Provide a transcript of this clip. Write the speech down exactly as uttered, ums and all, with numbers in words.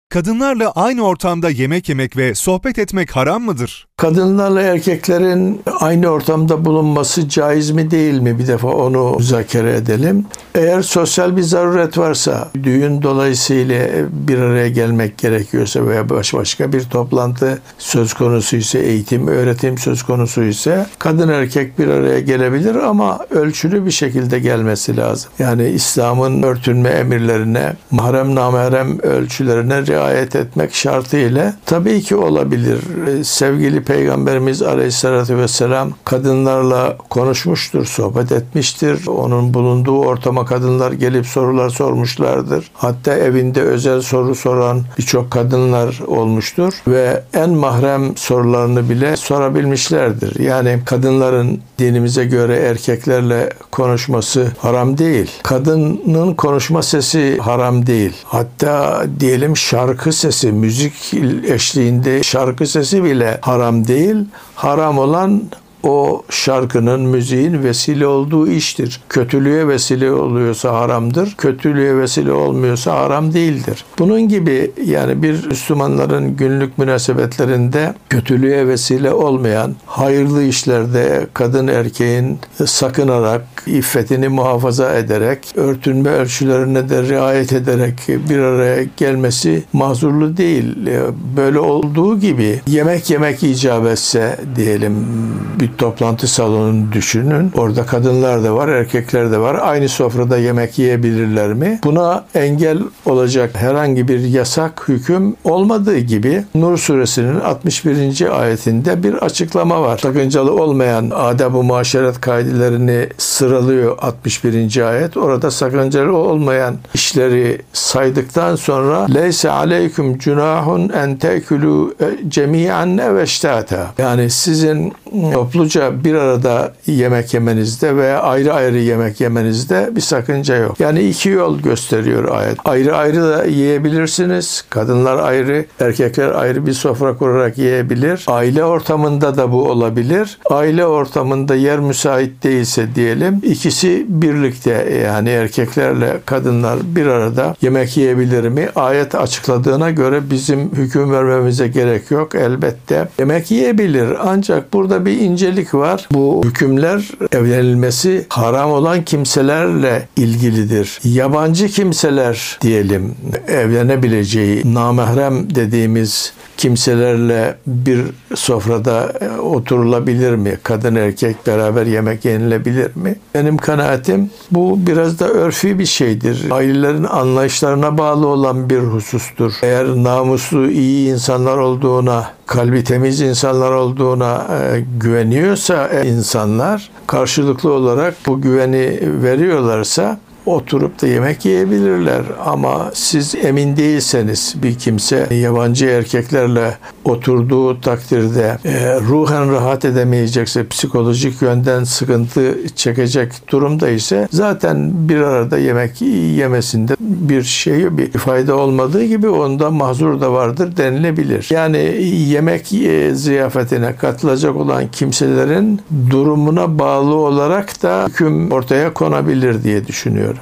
Kadınlarla aynı ortamda yemek yemek ve sohbet etmek haram mıdır? Kadınlarla erkeklerin aynı ortamda bulunması caiz mi değil mi? Bir defa onu müzakere edelim. Eğer sosyal bir zaruret varsa, düğün dolayısıyla bir araya gelmek gerekiyorsa veya baş başka bir toplantı söz konusu ise, eğitim, öğretim söz konusu ise kadın erkek bir araya gelebilir ama ölçülü bir şekilde gelmesi lazım. Yani İslam'ın örtünme emirlerine, mahrem namahrem ölçülerine riayet etmek şartıyla tabii ki olabilir. Sevgili Peygamberimiz Aleyhisselatü Vesselam kadınlarla konuşmuştur, sohbet etmiştir. Onun bulunduğu ortama kadınlar gelip sorular sormuşlardır. Hatta evinde özel soru soran birçok kadınlar olmuştur ve en mahrem sorularını bile sorabilmişlerdir. Yani kadınların dinimize göre erkeklerle konuşması haram değil. Kadının konuşma sesi haram değil. Hatta diyelim şarkı sesi, müzik eşliğinde şarkı sesi bile haram değil. Haram olan o şarkının, müziğin vesile olduğu iştir. Kötülüğe vesile oluyorsa haramdır. Kötülüğe vesile olmuyorsa haram değildir. Bunun gibi yani bir Müslümanların günlük münasebetlerinde kötülüğe vesile olmayan hayırlı işlerde kadın erkeğin sakınarak, iffetini muhafaza ederek, örtünme ölçülerine de riayet ederek bir araya gelmesi mahzurlu değil. Böyle olduğu gibi yemek yemek icap etse diyelim bir toplantı salonunu düşünün. Orada kadınlar da var, erkekler de var. Aynı sofrada yemek yiyebilirler mi? Buna engel olacak herhangi bir yasak hüküm olmadığı gibi Nur suresinin altmış birinci ayetinde bir açıklama var. Sakıncalı olmayan adab-ı muaşeret kaidelerini sıralıyor altmış birinci ayet. Orada sakıncalı olmayan işleri saydıktan sonra leyse aleyküm cunahun en tekulu cemi'an ev eştata. Yani sizin topluca bir arada yemek yemenizde veya ayrı ayrı yemek yemenizde bir sakınca yok. Yani iki yol gösteriyor ayet. Ayrı ayrı da yiyebilirsiniz. Kadınlar ayrı, erkekler ayrı bir sofra kurarak yiyebilir. Aile ortamında da bu olabilir. Aile ortamında yer müsait değilse diyelim, ikisi birlikte yani erkeklerle kadınlar bir arada yemek yiyebilir mi? Ayet açıkladığına göre bizim hüküm vermemize gerek yok. Elbette yemek yiyebilir. Ancak burada bir incelik var. Bu hükümler evlenilmesi haram olan kimselerle ilgilidir. Yabancı kimseler diyelim evlenebileceği namahrem dediğimiz kimselerle bir sofrada oturulabilir mi? Kadın erkek beraber yemek yenilebilir mi? Benim kanaatim bu biraz da örfi bir şeydir. Ailelerin anlayışlarına bağlı olan bir husustur. Eğer namuslu, iyi insanlar olduğuna, kalbi temiz insanlar olduğuna e, güveniyorsa e, insanlar karşılıklı olarak bu güveni veriyorlarsa oturup da yemek yiyebilirler. Ama siz emin değilseniz bir kimse yabancı erkeklerle oturduğu takdirde e, ruhen rahat edemeyecekse, psikolojik yönden sıkıntı çekecek durumda ise zaten bir arada yemek yemesinde bir şey, bir fayda olmadığı gibi onda mahzur da vardır denilebilir. Yani yemek e, ziyafetine katılacak olan kimselerin durumuna bağlı olarak da hüküm ortaya konabilir diye düşünüyorum.